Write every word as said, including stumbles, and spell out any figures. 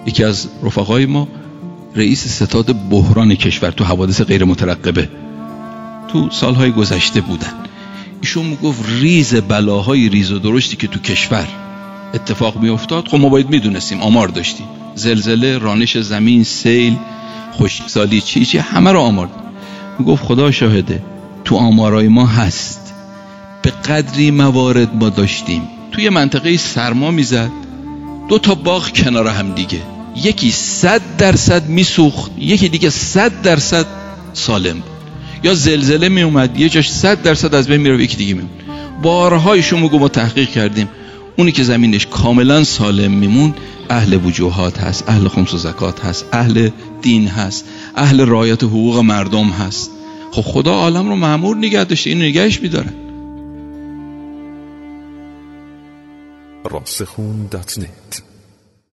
یکی از رفقای ما رئیس ستاد بحران کشور تو حوادث غیر مترقبه تو سالهای گذشته بودن. ایشون میگفت ریز بلاهای ریز و درشتی که تو کشور اتفاق میافتاد، خب ما باید میدونستیم، آمار داشتیم، زلزله، رانش زمین، سیل، خشکسالی، چی چی همه رو آمار. میگفت خدا شاهده تو آمارای ما هست. به قدری موارد ما داشتیم توی منطقه سرما میزد، دو تا باغ کنار هم دیگه، یکی صد درصد میسوخت، یکی دیگه صد درصد سالم بود. یا زلزله می اومد یه جاش صد درصد از بین میره، یکی دیگه میمون. بارهایشون میگم ما تحقیق کردیم، اونی که زمینش کاملا سالم میمون اهل وجوهات هست، اهل خمس و زکات هست، اهل دین هست، اهل رعایت حقوق مردم هست. خب خدا عالم رو معمور نگه داشته، اینو نگهش میداره. راسخون دات نت